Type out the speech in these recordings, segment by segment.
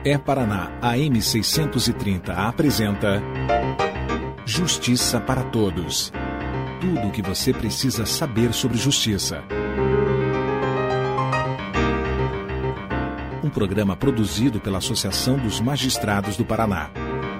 É Paraná AM 630 apresenta Justiça para Todos. Tudo o que você precisa saber sobre justiça. Um programa produzido pela Associação dos Magistrados do Paraná.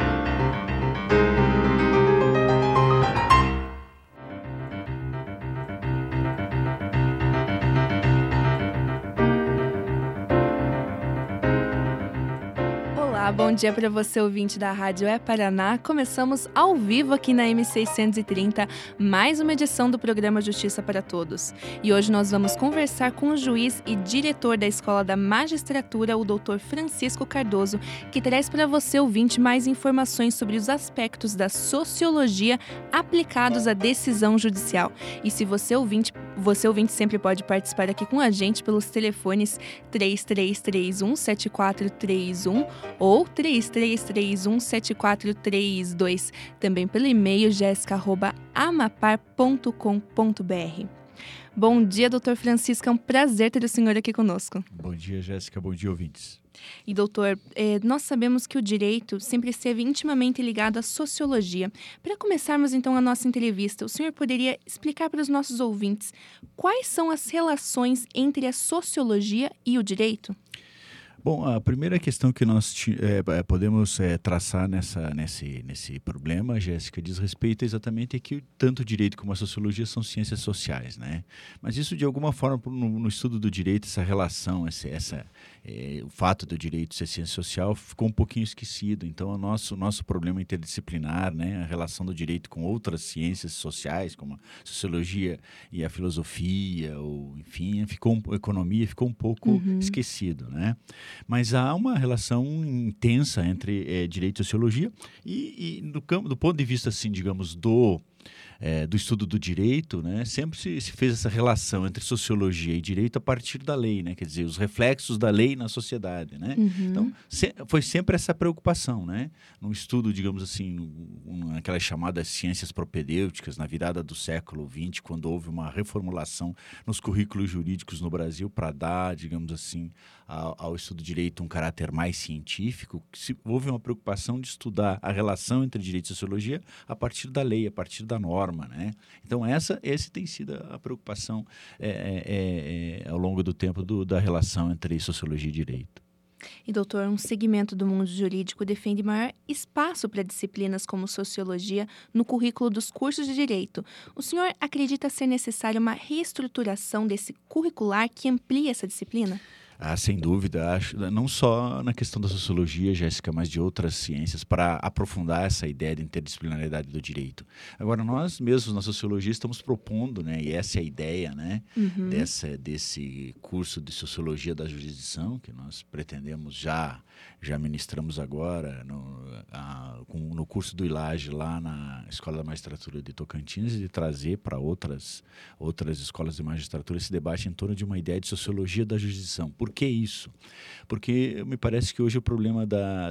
Bom dia para você, ouvinte da Rádio É Paraná. Começamos ao vivo aqui na M630, mais uma edição do programa Justiça para Todos. E hoje nós vamos conversar com o juiz e diretor da Escola da Magistratura, o Dr. Francisco Cardoso, que traz para você, ouvinte, mais informações sobre os aspectos da sociologia aplicados à decisão judicial. E se você ouvinte sempre pode participar aqui com a gente pelos telefones 3331-7431 ou 3331-7432, também pelo e-mail jessica@amapar.com.br. Bom dia, doutor Francisco, é um prazer ter o senhor aqui conosco. Bom dia, Jéssica, bom dia, ouvintes. E doutor, nós sabemos que o direito sempre esteve intimamente ligado à sociologia. Para começarmos então a nossa entrevista, o senhor poderia explicar para os nossos ouvintes quais são as relações entre a sociologia e o direito? Bom, a primeira questão que nós podemos traçar nesse problema, Jéssica, diz respeito exatamente a que tanto o direito como a sociologia são ciências sociais, né? Mas isso, de alguma forma, no estudo do direito, essa relação, o fato do direito ser ciência social ficou um pouquinho esquecido. Então, o nosso problema interdisciplinar, né, a relação do direito com outras ciências sociais, como a sociologia e a filosofia, ou enfim, a economia ficou um pouco esquecido, né? Mas há uma relação intensa entre direito e sociologia e do ponto de vista, assim, digamos, do estudo do direito, né, sempre se fez essa relação entre sociologia e direito a partir da lei, né, quer dizer, os reflexos da lei na sociedade, né? Então, foi sempre essa preocupação, né, no estudo, digamos assim, naquelas chamadas ciências propedêuticas, na virada do século XX, quando houve uma reformulação nos currículos jurídicos no Brasil para dar, digamos assim, ao estudo do direito um caráter mais científico, houve uma preocupação de estudar a relação entre direito e sociologia a partir da lei, a partir da norma, né? Então, essa tem sido a preocupação ao longo do tempo da relação entre sociologia e direito. E, doutor, um segmento do mundo jurídico defende maior espaço para disciplinas como sociologia no currículo dos cursos de direito. O senhor acredita ser necessária uma reestruturação desse curricular que amplie essa disciplina? Sem dúvida, acho, não só na questão da sociologia, Jéssica, mas de outras ciências, para aprofundar essa ideia de interdisciplinaridade do direito. Agora, nós mesmos na sociologia estamos propondo, né, e essa é a ideia, né, desse curso de sociologia da jurisdição, que nós pretendemos já ministramos agora no curso do ILAGE, lá na Escola da Magistratura de Tocantins, e de trazer para outras escolas de magistratura esse debate em torno de uma ideia de sociologia da jurisdição. Por que isso? Porque me parece que hoje o problema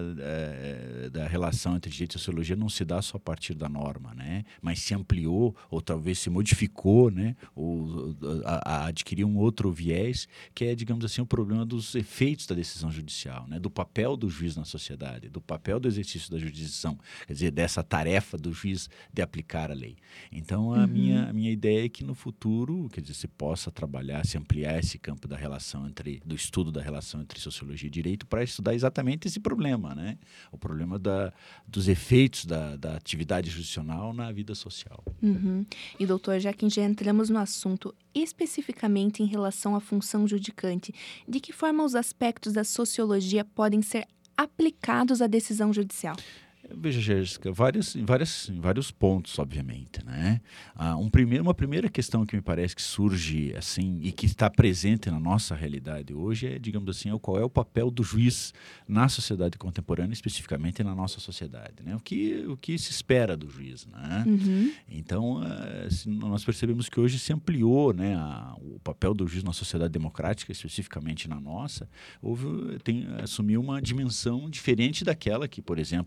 da relação entre direito e sociologia não se dá só a partir da norma, né? Mas se ampliou, ou talvez se modificou, né? Ou adquiriu um outro viés, que é, digamos assim, o problema dos efeitos da decisão judicial, né? Do papel do juiz na sociedade, do papel do exercício da jurisdição, quer dizer, dessa tarefa do juiz de aplicar a lei. Então, a minha ideia é que no futuro, quer dizer, se possa trabalhar, se ampliar esse campo da relação do estudo da relação entre sociologia e direito para estudar exatamente esse problema, né? O problema dos efeitos da atividade jurisdicional na vida social. E, doutor, já que já entramos no assunto, especificamente em relação à função judicante, de que forma os aspectos da sociologia podem ser aplicados à decisão judicial? Veja, Jéssica, em vários pontos, obviamente, né? Uma primeira questão que me parece que surge assim e que está presente na nossa realidade hoje é, digamos assim, qual é o papel do juiz na sociedade contemporânea, especificamente na nossa sociedade, né? O que se espera do juiz, né? Então, nós percebemos que hoje se ampliou, né, o papel do juiz na sociedade democrática, especificamente na nossa, assumiu uma dimensão diferente daquela que, por exemplo, quando eu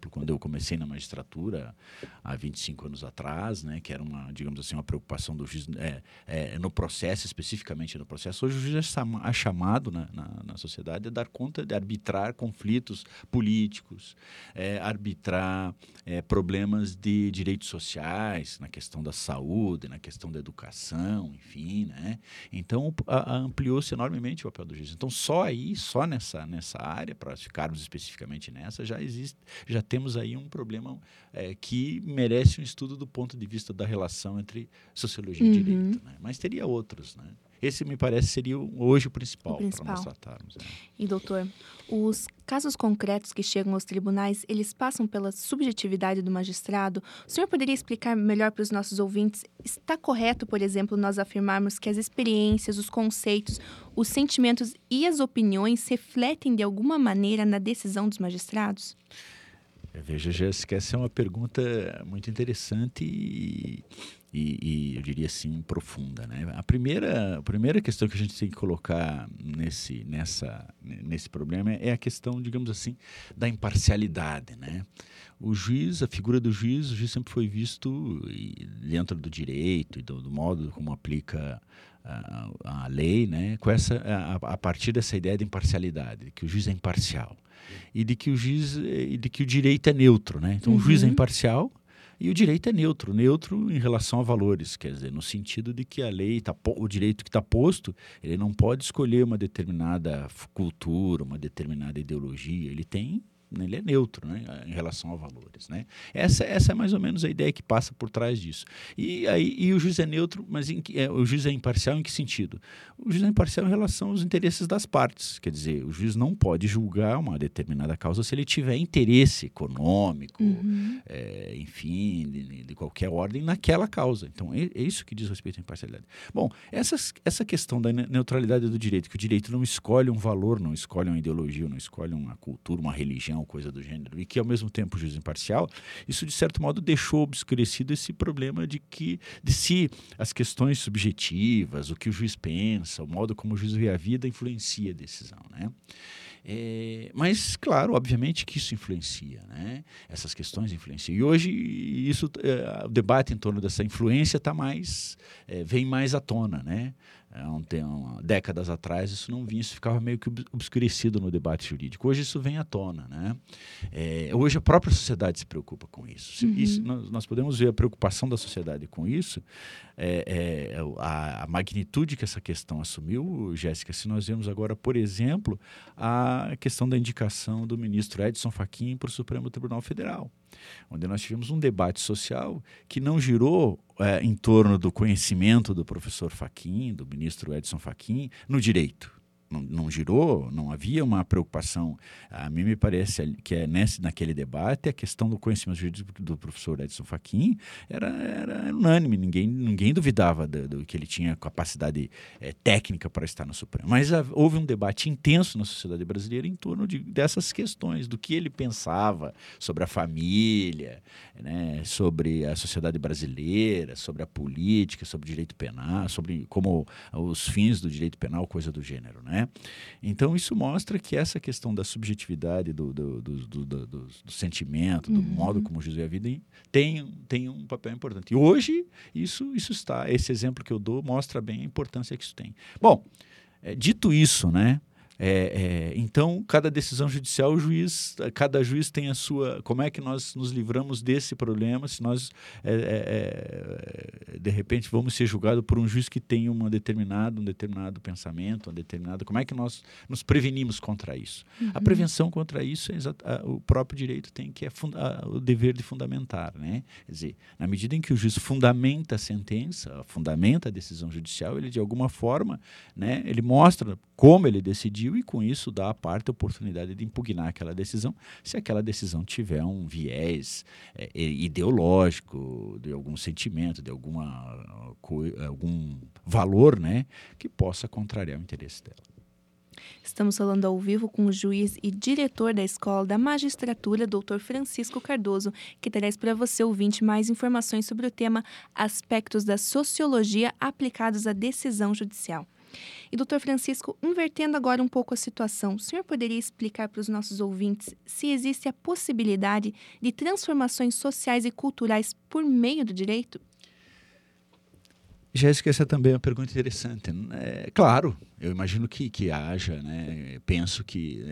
comecei na magistratura há 25 anos atrás, né, que era digamos assim, uma preocupação do juiz no processo, especificamente no processo. Hoje o juiz é chamado na sociedade a dar conta de arbitrar conflitos políticos, arbitrar problemas de direitos sociais, na questão da saúde, na questão da educação, enfim, né? Então, ampliou-se enormemente o papel do juiz. Então, só nessa área, para ficarmos especificamente nessa, já temos aí um problema que merece um estudo do ponto de vista da relação entre sociologia e direito, né? Mas teria outros, né? Esse, me parece, seria hoje o principal. Para nós tratarmos. E, doutor, os casos concretos que chegam aos tribunais, eles passam pela subjetividade do magistrado? O senhor poderia explicar melhor para os nossos ouvintes? Está correto, por exemplo, nós afirmarmos que as experiências, os conceitos, os sentimentos e as opiniões refletem de alguma maneira na decisão dos magistrados? Veja, Jéssica, essa é uma pergunta muito interessante e eu diria assim, profunda, né? A primeira questão que a gente tem que colocar nesse problema é a questão, digamos assim, da imparcialidade, né? O juiz, a figura do juiz, o juiz sempre foi visto dentro do direito e do modo como aplica a lei, né? A partir dessa ideia de imparcialidade, de que o juiz é imparcial e de que o direito é neutro, né? Então o juiz é imparcial e o direito é neutro em relação a valores, quer dizer, no sentido de que a lei, o direito que está posto, ele não pode escolher uma determinada cultura, uma determinada ideologia, ele é neutro, né, em relação a valores, né? Essa é mais ou menos a ideia que passa por trás disso. E o juiz é neutro, mas o juiz é imparcial em que sentido? O juiz é imparcial em relação aos interesses das partes. Quer dizer, o juiz não pode julgar uma determinada causa se ele tiver interesse econômico, enfim, de qualquer ordem naquela causa. Então, é isso que diz respeito à imparcialidade. Bom, essa questão da neutralidade do direito, que o direito não escolhe um valor, não escolhe uma ideologia, não escolhe uma cultura, uma religião, coisa do gênero, e que ao mesmo tempo o juiz imparcial, isso de certo modo deixou obscurecido esse problema de se as questões subjetivas, o que o juiz pensa, o modo como o juiz vê a vida influencia a decisão, né? Mas, claro, obviamente que isso influencia, né? Essas questões influenciam. E hoje o debate em torno dessa influência vem mais à tona, né? Décadas atrás isso não vinha, isso ficava meio que obscurecido no debate jurídico. Hoje isso vem à tona, né? Hoje a própria sociedade se preocupa com isso. Nós podemos ver a preocupação da sociedade com isso, a magnitude que essa questão assumiu, Jéssica, se nós vemos agora, por exemplo, a questão da indicação do ministro Edson Fachin para o Supremo Tribunal Federal, onde nós tivemos um debate social que não girou em torno do conhecimento do professor Fachin, do ministro Edson Fachin, no direito. Não girou, não havia uma preocupação. A mim me parece que naquele debate a questão do conhecimento jurídico do professor Edson Fachin era unânime, ninguém duvidava do que ele tinha capacidade técnica para estar no Supremo. Mas houve um debate intenso na sociedade brasileira em torno dessas questões, do que ele pensava sobre a família, né, sobre a sociedade brasileira, sobre a política, sobre o direito penal, sobre como os fins do direito penal, coisa do gênero, né? Então, isso mostra que essa questão da subjetividade, do sentimento, do modo como o juiz vê a vida, tem um papel importante. E hoje, esse exemplo que eu dou mostra bem a importância que isso tem. Bom, dito isso, né? Então, cada decisão judicial, cada juiz tem a sua... Como é que nós nos livramos desse problema se nós, de repente, vamos ser julgados por um juiz que tem um determinado pensamento, como é que nós nos prevenimos contra isso? A prevenção contra isso, o próprio direito tem o dever de fundamentar, né? Quer dizer, na medida em que o juiz fundamenta a sentença, fundamenta a decisão judicial, ele, de alguma forma, né, ele mostra como ele decidiu e, com isso, dá à parte a oportunidade de impugnar aquela decisão, se aquela decisão tiver um viés ideológico, de algum sentimento, de algum valor, né, que possa contrariar o interesse dela. Estamos falando ao vivo com o juiz e diretor da Escola da Magistratura, Dr. Francisco Cardoso, que traz para você, ouvinte, mais informações sobre o tema Aspectos da Sociologia aplicados à decisão judicial. E, doutor Francisco, invertendo agora um pouco a situação, o senhor poderia explicar para os nossos ouvintes se existe a possibilidade de transformações sociais e culturais por meio do direito? Jéssica, essa também é uma pergunta interessante. Claro, eu imagino que haja, né? Penso que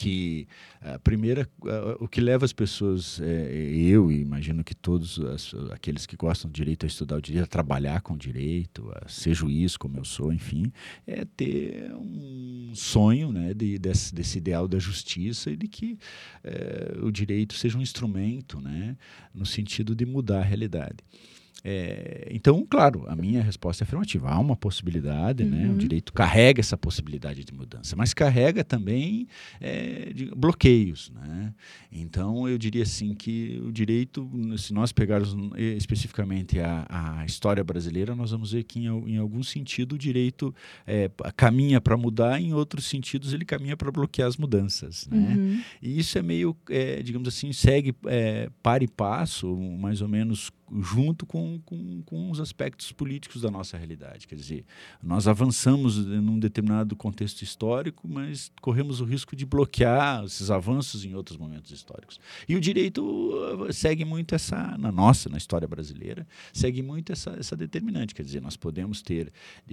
o que leva as pessoas, eu imagino que todos aqueles que gostam de direito, a estudar o direito, a trabalhar com direito, a ser juiz, como eu sou, enfim, é ter um sonho, né, desse ideal da justiça e de que o direito seja um instrumento, né, no sentido de mudar a realidade. Então, claro, a minha resposta é afirmativa. Há uma possibilidade, né? O direito carrega essa possibilidade de mudança, mas carrega também bloqueios, né? Então, eu diria assim que o direito, se nós pegarmos especificamente a história brasileira, nós vamos ver que em algum sentido o direito caminha para mudar, em outros sentidos ele caminha para bloquear as mudanças, né? E isso é meio, digamos assim, segue par e passo, mais ou menos junto com os aspectos políticos da nossa realidade. Quer dizer, nós avançamos num determinado contexto histórico, mas corremos o risco de bloquear esses avanços em outros momentos históricos. E o direito segue muito na história brasileira, segue muito essa determinante. Quer dizer, nós podemos ter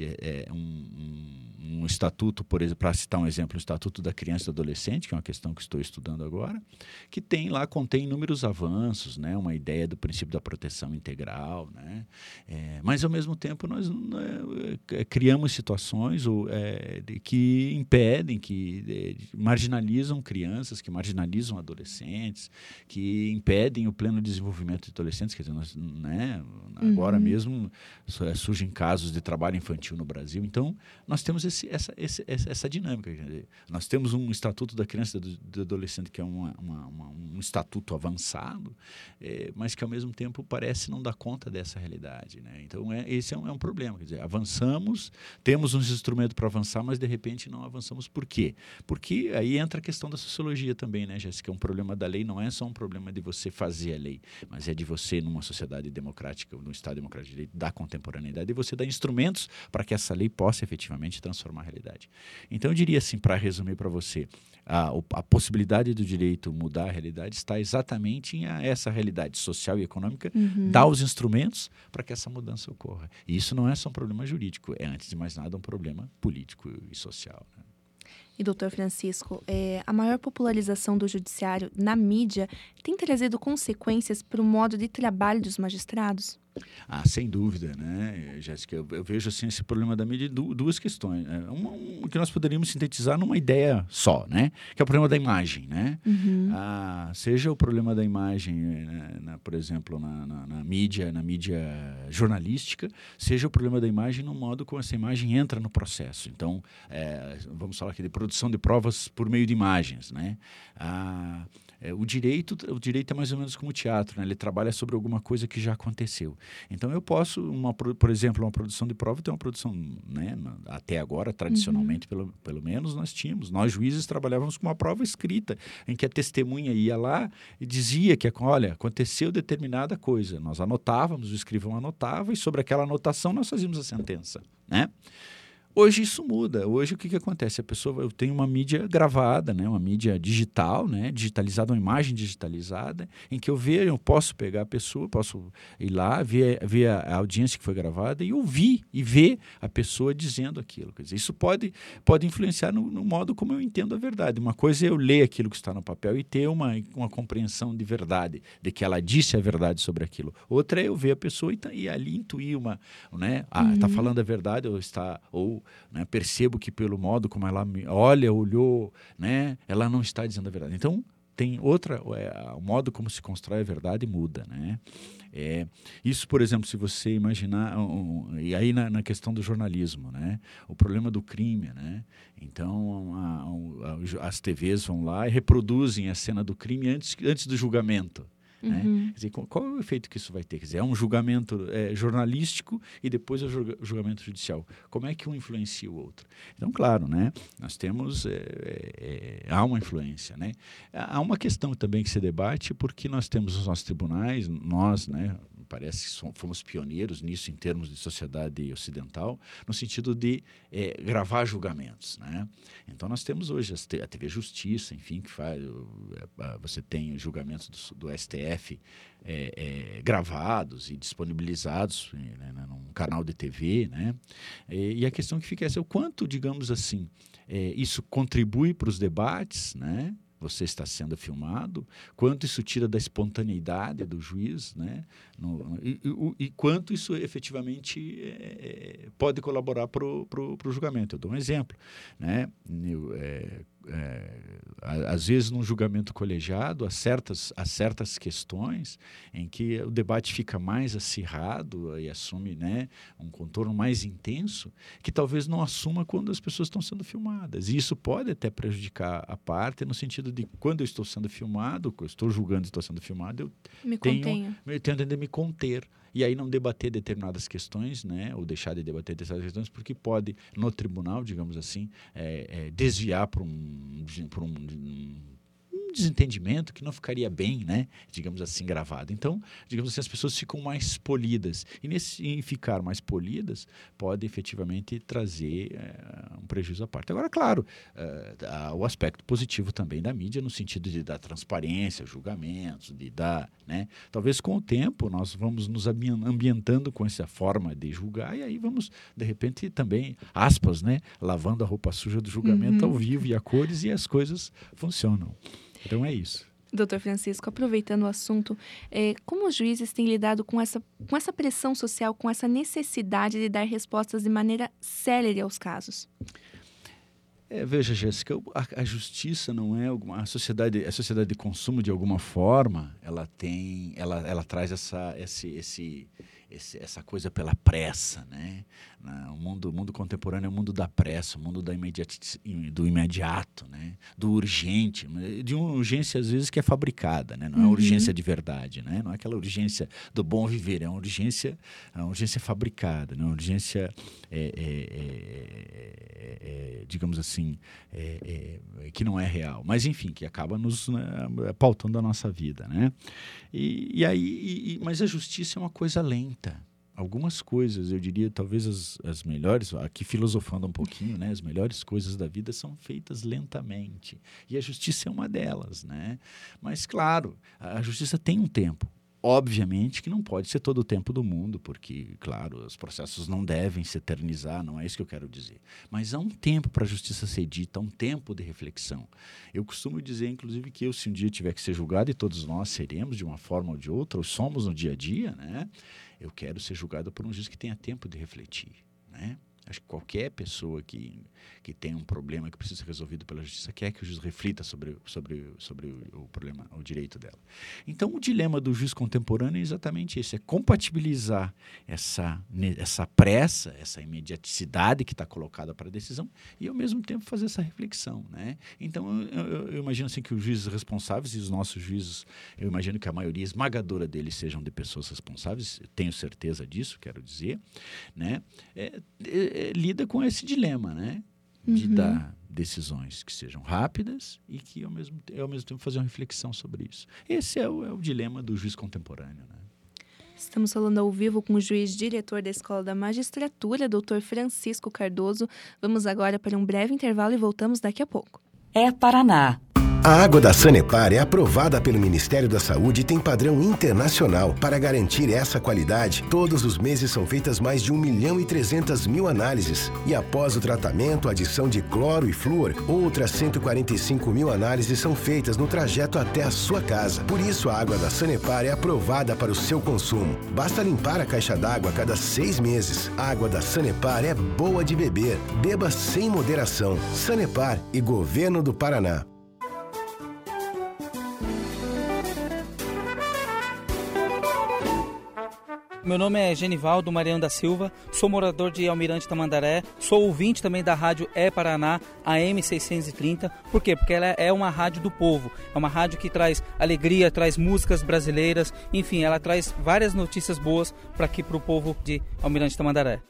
um estatuto, por exemplo, para citar um exemplo, o Estatuto da Criança e do Adolescente, que é uma questão que estou estudando agora, que contém inúmeros avanços, né? Uma ideia do princípio da proteção integral, né? Mas, ao mesmo tempo, nós criamos situações que impedem, que marginalizam crianças, que marginalizam adolescentes, que impedem o pleno desenvolvimento de adolescentes. Quer dizer, né? Agora mesmo surgem casos de trabalho infantil no Brasil. Então, nós temos essa dinâmica. Quer dizer, nós temos um Estatuto da Criança e do Adolescente que é um estatuto avançado, mas que, ao mesmo tempo, parece não dar conta dessa realidade, né? Então, esse é um problema. Quer dizer, avançamos, temos uns instrumentos para avançar, mas, de repente, não avançamos. Por quê? Porque aí entra a questão da sociologia também, né, Jéssica? Um problema da lei não é só um problema de você fazer a lei, mas é de você, numa sociedade democrática, num Estado democrático de direito, da contemporaneidade, e você dar instrumentos para que essa lei possa efetivamente transformar a realidade. Então, eu diria assim, para resumir para você, a possibilidade do direito mudar a realidade está exatamente em essa realidade social e econômica, dar os instrumentos para que essa mudança ocorra. E isso não é só um problema jurídico, é, antes de mais nada, um problema político e social, né? E, doutor Francisco, a maior popularização do judiciário na mídia tem trazido consequências para o modo de trabalho dos magistrados? Sem dúvida, né, Jéssica? Eu vejo assim, esse problema da mídia de duas questões. Uma que nós poderíamos sintetizar numa ideia só, né? Que é o problema da imagem, né? Seja o problema da imagem, por exemplo, na mídia jornalística, seja o problema da imagem no modo como essa imagem entra no processo. Então, vamos falar aqui de produção de provas por meio de imagens, né? O direito é mais ou menos como o teatro, né? Ele trabalha sobre alguma coisa que já aconteceu. Então, eu posso, por exemplo, uma produção de prova tem uma produção, né? Até agora, tradicionalmente, pelo menos, nós juízes trabalhávamos com uma prova escrita, em que a testemunha ia lá e dizia que, olha, aconteceu determinada coisa. Nós anotávamos, o escrivão anotava, e sobre aquela anotação nós fazíamos a sentença, né? Hoje isso muda. Hoje o que acontece? Eu tenho uma mídia gravada, né? Uma mídia digital, né? Digitalizada, uma imagem digitalizada, em que eu posso pegar a pessoa, posso ir lá, ver a audiência que foi gravada e ouvir e ver a pessoa dizendo aquilo. Quer dizer, isso pode influenciar no modo como eu entendo a verdade. Uma coisa é eu ler aquilo que está no papel e ter uma compreensão de verdade, de que ela disse a verdade sobre aquilo. Outra é eu ver a pessoa e ali intuir né? Está falando a verdade ou né, percebo que pelo modo como ela me olhou, né, ela não está dizendo a verdade. Então, tem outra, o modo como se constrói a verdade muda, né? Isso, por exemplo, se você imaginar, e aí na questão do jornalismo, né? O problema do crime, né? Então, as TVs vão lá e reproduzem a cena do crime antes do julgamento. Né? Quer dizer, qual é o efeito que isso vai ter? Quer dizer, é um julgamento jornalístico e depois é o julgamento judicial. Como é que um influencia o outro? Então, claro, né? Nós temos... há uma influência, né? Há uma questão também que se debate porque nós temos os nossos tribunais, nós, né? Parece que fomos pioneiros nisso em termos de sociedade ocidental, no sentido de gravar julgamentos, né? Então, nós temos hoje a TV Justiça, enfim, que faz... Você tem os julgamentos do STF gravados e disponibilizados, né, num canal de TV, né? E a questão que fica é essa, o quanto, digamos assim, isso contribui para os debates, né? Você está sendo filmado, quanto isso tira da espontaneidade do juiz, né? E quanto isso efetivamente pode colaborar para o julgamento. Eu dou um exemplo, né? Às vezes, num julgamento colegiado, há certas questões em que o debate fica mais acirrado e assume, né, um contorno mais intenso, que talvez não assuma quando as pessoas estão sendo filmadas. E isso pode até prejudicar a parte, no sentido de, quando eu estou sendo filmado, eu estou julgando e estou sendo filmado, eu tenho de me conter. E aí não debater determinadas questões, né, ou deixar de debater determinadas questões, porque pode, no tribunal, digamos assim, desviar para um desentendimento que não ficaria bem, né, digamos assim, gravado. Então, digamos assim, as pessoas ficam mais polidas. E em ficar mais polidas, pode efetivamente trazer um prejuízo à parte. Agora, claro, há o aspecto positivo também da mídia, no sentido de dar transparência, julgamentos, de dar, né, talvez com o tempo nós vamos nos ambientando com essa forma de julgar e aí vamos, de repente, também, aspas, né, lavando a roupa suja do julgamento ao vivo e a cores e as coisas funcionam. Então é isso. Doutor Francisco, aproveitando o assunto, como os juízes têm lidado com essa pressão social, com essa necessidade de dar respostas de maneira célere aos casos? Veja, Jéssica, a justiça não é a sociedade de consumo, de alguma forma, ela traz essa coisa pela pressa, né? O mundo contemporâneo é o mundo da pressa, o mundo do imediato, né? Do urgente, de uma urgência às vezes que é fabricada, né? Não é urgência de verdade, né? Não é aquela urgência do bom viver, é uma urgência fabricada, né? Uma urgência, digamos assim, que não é real, mas enfim, que acaba nos pautando a nossa vida, né? Mas a justiça é uma coisa lenta. Algumas coisas, eu diria, talvez as melhores, aqui filosofando um pouquinho, né? As melhores coisas da vida são feitas lentamente. E a justiça é uma delas, né? Mas, claro, a justiça tem um tempo. Obviamente que não pode ser todo o tempo do mundo, porque, claro, os processos não devem se eternizar, não é isso que eu quero dizer. Mas há um tempo para a justiça ser dita, há um tempo de reflexão. Eu costumo dizer, inclusive, que se um dia tiver que ser julgado, e todos nós seremos de uma forma ou de outra, ou somos no dia a dia, né? Eu quero ser julgado por um juiz que tenha tempo de refletir, né? Acho que qualquer pessoa que tem um problema que precisa ser resolvido pela justiça quer que o juiz reflita sobre o problema, o direito dela. Então, o dilema do juiz contemporâneo é exatamente esse, é compatibilizar essa pressa, essa imediaticidade que está colocada para a decisão e, ao mesmo tempo, fazer essa reflexão, né? Então, eu imagino assim, que os juízes responsáveis e os nossos juízes, eu imagino que a maioria esmagadora deles sejam de pessoas responsáveis, tenho certeza disso, quero dizer, né? Lida com esse dilema, né? De dar decisões que sejam rápidas e que, ao mesmo tempo, fazer uma reflexão sobre isso. Esse é o dilema do juiz contemporâneo, né? Estamos falando ao vivo com o juiz diretor da Escola da Magistratura, Dr. Francisco Cardoso. Vamos agora para um breve intervalo e voltamos daqui a pouco. Paraná. A água da Sanepar é aprovada pelo Ministério da Saúde e tem padrão internacional. Para garantir essa qualidade, todos os meses são feitas mais de 1.300.000 análises. E após o tratamento, adição de cloro e flúor, outras 145.000 análises são feitas no trajeto até a sua casa. Por isso, a água da Sanepar é aprovada para o seu consumo. Basta limpar a caixa d'água a cada 6 meses. A água da Sanepar é boa de beber. Beba sem moderação. Sanepar e Governo do Paraná. Meu nome é Genivaldo Mariano da Silva, sou morador de Almirante Tamandaré, sou ouvinte também da rádio Paraná, AM 630. Por quê? Porque ela é uma rádio do povo, é uma rádio que traz alegria, traz músicas brasileiras, enfim, ela traz várias notícias boas para aqui para o povo de Almirante Tamandaré.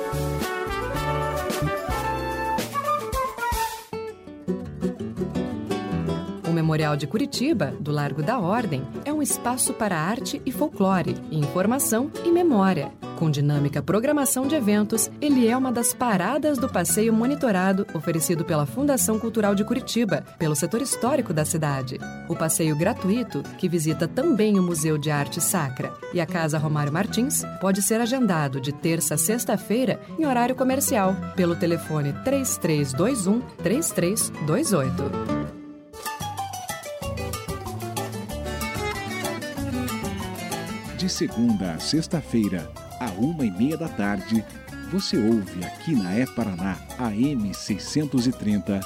O Memorial de Curitiba, do Largo da Ordem, é um espaço para arte e folclore, informação e memória. Com dinâmica programação de eventos, ele é uma das paradas do passeio monitorado oferecido pela Fundação Cultural de Curitiba, pelo setor histórico da cidade. O passeio gratuito, que visita também o Museu de Arte Sacra e a Casa Romário Martins, pode ser agendado de terça a sexta-feira em horário comercial, pelo telefone 3321-3328. De segunda a sexta-feira, à 1h30 da você ouve aqui na Paraná, AM 630.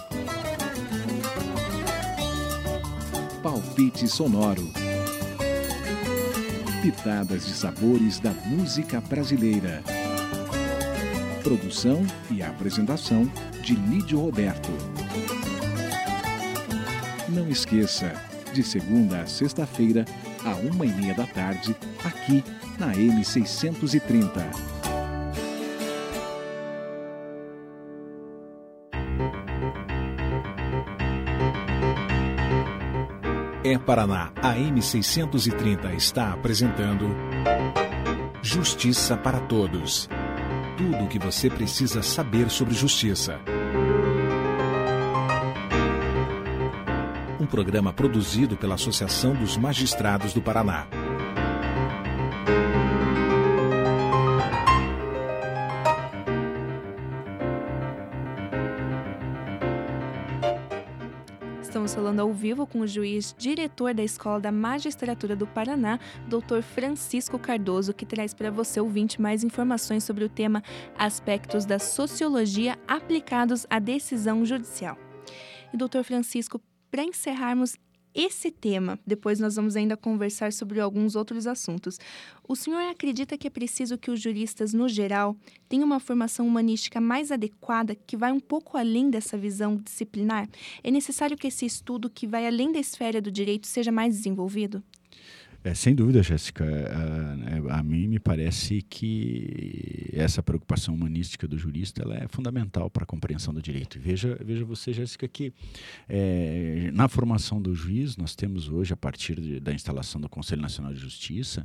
Palpite sonoro. Pitadas de sabores da música brasileira. Produção e apresentação de Lídio Roberto. Não esqueça, de segunda a sexta-feira, à 1h30 aqui na M630. Paraná, a M630 está apresentando Justiça para Todos. Tudo o que você precisa saber sobre justiça. Um programa produzido pela Associação dos Magistrados do Paraná. Estamos falando ao vivo com o juiz diretor da Escola da Magistratura do Paraná, Dr. Francisco Cardoso, que traz para você, ouvinte, mais informações sobre o tema Aspectos da Sociologia aplicados à decisão judicial. E, Dr. Francisco, para encerrarmos esse tema, depois nós vamos ainda conversar sobre alguns outros assuntos. O senhor acredita que é preciso que os juristas, no geral, tenham uma formação humanística mais adequada, que vai um pouco além dessa visão disciplinar? É necessário que esse estudo, que vai além da esfera do direito, seja mais desenvolvido? Sem dúvida, Jéssica. A mim me parece que essa preocupação humanística do jurista ela é fundamental para a compreensão do direito. E veja você, Jéssica, que na formação do juiz, nós temos hoje, a partir da instalação do Conselho Nacional de Justiça,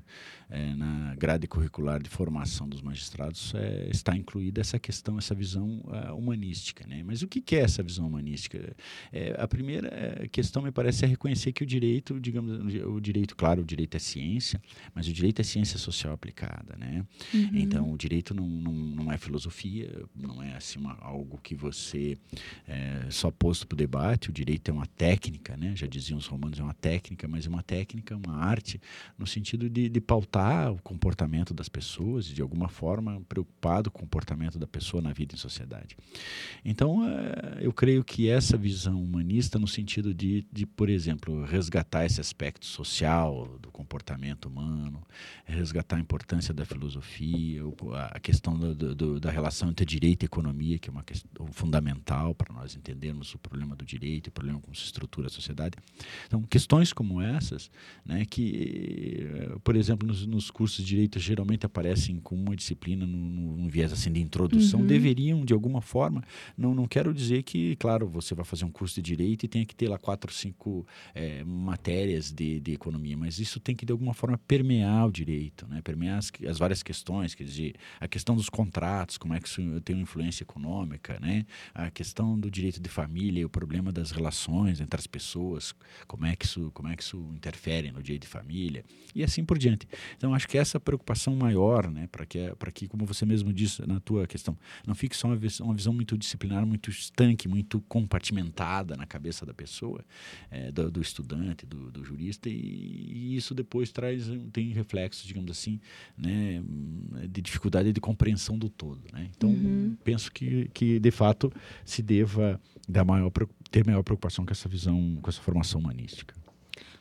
na grade curricular de formação dos magistrados, está incluída essa questão, essa visão humanística, né? Mas o que é essa visão humanística? A primeira questão, me parece, é reconhecer que o direito, o direito é ciência, mas o direito é ciência social aplicada, né? Uhum. Então, o direito não é filosofia, não é assim algo que você só posto para o debate. O direito é uma técnica, né? Já diziam os romanos, é uma técnica, mas é uma técnica, uma arte, no sentido de pautar o comportamento das pessoas, de alguma forma preocupado com o comportamento da pessoa na vida em sociedade. Então, eu creio que essa visão humanista, no sentido de, por exemplo, resgatar esse aspecto social do comportamento humano, resgatar a importância da filosofia, a questão da relação entre direito e economia, que é uma questão fundamental para nós entendermos o problema do direito, o problema como se estrutura a sociedade. Então, questões como essas, né, que, por exemplo, nos cursos de direito geralmente aparecem como uma disciplina num viés assim de introdução, deveriam, de alguma forma, não quero dizer que, claro, você vai fazer um curso de direito e tem que ter lá 4 ou 5 matérias de economia, mas isso tem que, de alguma forma, permear o direito, né? Permear as várias questões, quer dizer, a questão dos contratos, como é que isso tem uma influência econômica, né? A questão do direito de família, o problema das relações entre as pessoas, como é que isso interfere no direito de família, e assim por diante. Então, acho que essa preocupação maior, né, para que, como você mesmo disse na tua questão, não fique só uma visão muito disciplinar, muito estanque, muito compartimentada na cabeça da pessoa, do estudante, do jurista, e isso depois tem reflexos, digamos assim, né, de dificuldade de compreensão do todo, né? Então, penso que de fato se deva ter maior preocupação com essa visão, com essa formação humanística.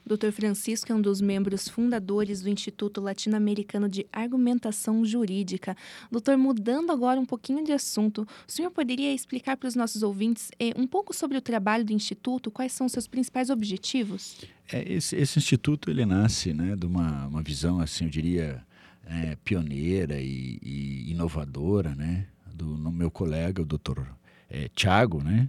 Dr. Francisco é um dos membros fundadores do Instituto Latino-Americano de Argumentação Jurídica. Doutor, mudando agora um pouquinho de assunto, o senhor poderia explicar para os nossos ouvintes um pouco sobre o trabalho do Instituto? Quais são os seus principais objetivos? Esse instituto, ele nasce, né, de uma visão, assim, eu diria, pioneira e inovadora, né, no meu colega, o doutor Tiago, né,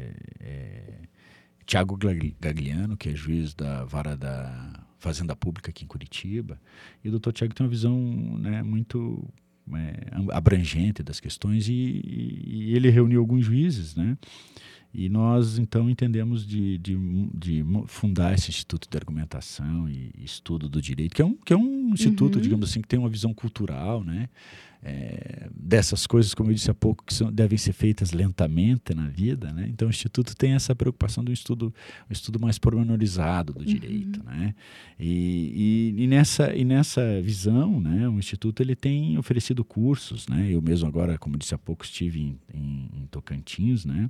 Tiago Gagliano, que é juiz da Vara da Fazenda Pública aqui em Curitiba. E o doutor Tiago tem uma visão, né, muito abrangente das questões e ele reuniu alguns juízes, né? E nós, então, entendemos de fundar esse Instituto de Argumentação e Estudo do Direito, que é um instituto, digamos assim, que tem uma visão cultural, né? Dessas coisas, como eu disse há pouco, que devem ser feitas lentamente na vida, né? Então o Instituto tem essa preocupação de um estudo mais pormenorizado do direito, né? E nessa visão, né, o Instituto ele tem oferecido cursos, né? Eu mesmo agora, como disse há pouco, estive em Tocantins, né?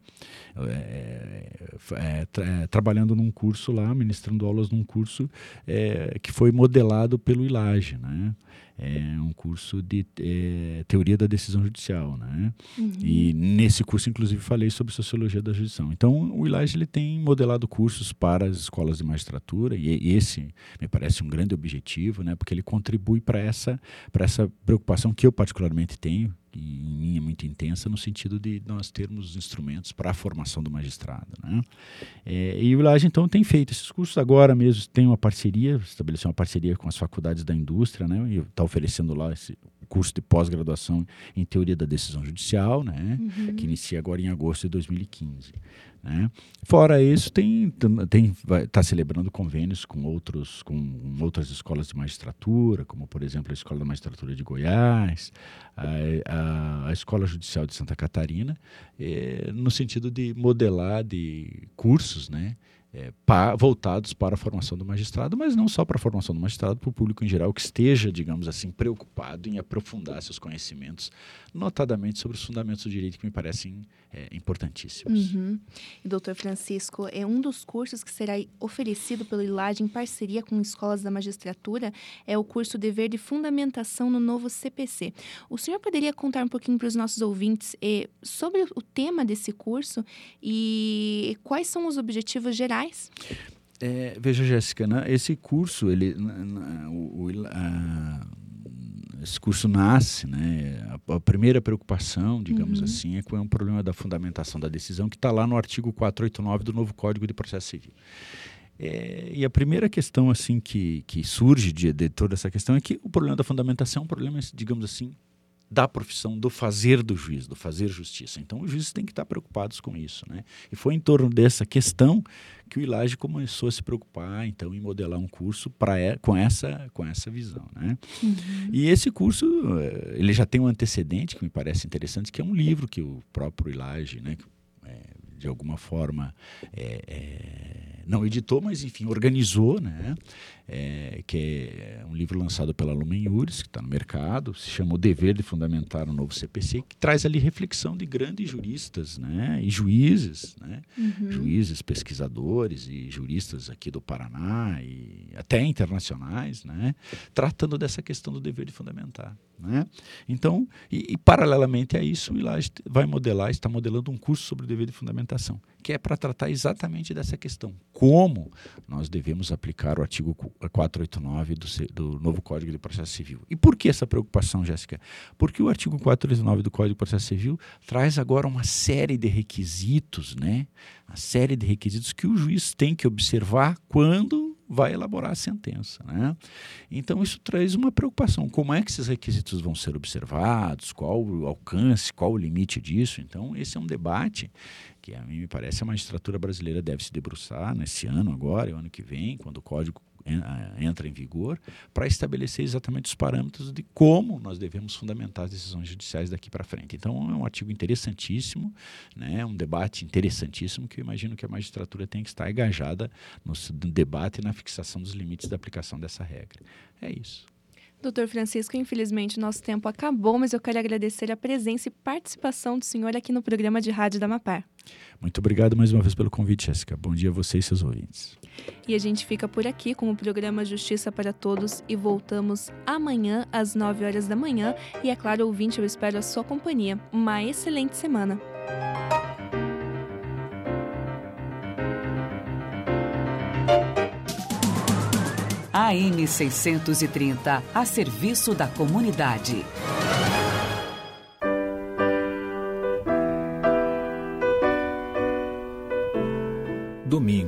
Trabalhando num curso lá, ministrando aulas num curso que foi modelado pelo ILAGE, né? É um curso de teoria da decisão judicial, né? E nesse curso, inclusive, falei sobre sociologia da jurisdição. Então, o ILAGE ele tem modelado cursos para as escolas de magistratura e esse me parece um grande objetivo, né? Porque ele contribui para essa preocupação que eu particularmente tenho, e em mim é muito intensa, no sentido de nós termos instrumentos para a formação do magistrado, né? E o ILAGE, então, tem feito esses cursos. Agora mesmo tem estabeleceu uma parceria com as faculdades da indústria, né? E está oferecendo lá esse curso de pós-graduação em teoria da decisão judicial, né? Que inicia agora em agosto de 2015. Né? Fora isso, está celebrando convênios com outras escolas de magistratura, como, por exemplo, a Escola da Magistratura de Goiás, a Escola Judicial de Santa Catarina, no sentido de modelar de cursos, né? Voltados para a formação do magistrado, mas não só para a formação do magistrado, para o público em geral que esteja, digamos assim, preocupado em aprofundar seus conhecimentos, notadamente sobre os fundamentos do direito, que me parecem importantíssimos. E, doutor Francisco, um dos cursos que será oferecido pelo ILAGE em parceria com escolas da magistratura é o curso Dever de Fundamentação no novo CPC. O senhor poderia contar um pouquinho para os nossos ouvintes sobre o tema desse curso e quais são os objetivos gerais? Veja, Jéssica, né, esse curso, esse curso nasce, né, a primeira preocupação, digamos assim, é com um problema da fundamentação da decisão que está lá no artigo 489 do novo Código de Processo Civil. E a primeira questão assim, que surge de toda essa questão é que o problema da fundamentação é um problema, digamos assim, da profissão do fazer do juiz, do fazer justiça. Então, os juízes têm que estar preocupados com isso, né? E foi em torno dessa questão que o ILAGE começou a se preocupar, então, em modelar um curso com essa visão, né? E esse curso, ele já tem um antecedente que me parece interessante, que é um livro que o próprio ILAGE, né, de alguma forma, não editou, mas, enfim, organizou, né? Que é um livro lançado pela Lumen Iuris, que está no mercado, se chama O Dever de Fundamentar o Novo CPC, que traz ali reflexão de grandes juristas, né? E juízes, né? Juízes, pesquisadores e juristas aqui do Paraná e até internacionais, né? Tratando dessa questão do dever de fundamentar, né? Então, e paralelamente a isso, o ILAGE está modelando um curso sobre o dever de fundamentação, que é para tratar exatamente dessa questão. Como nós devemos aplicar o artigo 489 do novo Código de Processo Civil. E por que essa preocupação, Jéssica? Porque o artigo 489 do Código de Processo Civil traz agora uma série de requisitos, né? Uma série de requisitos que o juiz tem que observar quando vai elaborar a sentença, né? Então, isso traz uma preocupação. Como é que esses requisitos vão ser observados? Qual o alcance? Qual o limite disso? Então, esse é um debate que, a mim me parece, a magistratura brasileira deve se debruçar nesse ano agora e o ano que vem, quando o Código entra em vigor, para estabelecer exatamente os parâmetros de como nós devemos fundamentar as decisões judiciais daqui para frente. Então, é um artigo interessantíssimo, né? Um debate interessantíssimo que eu imagino que a magistratura tem que estar engajada no debate e na fixação dos limites da aplicação dessa regra. É isso. Doutor Francisco, infelizmente nosso tempo acabou, mas eu quero agradecer a presença e participação do senhor aqui no programa de rádio da Amapar. Muito obrigado mais uma vez pelo convite, Jéssica. Bom dia a você e seus ouvintes. E a gente fica por aqui com o programa Justiça para Todos e voltamos amanhã às 9 horas da manhã. E é claro, ouvinte, eu espero a sua companhia. Uma excelente semana. AM 630, a serviço da comunidade. Domingo.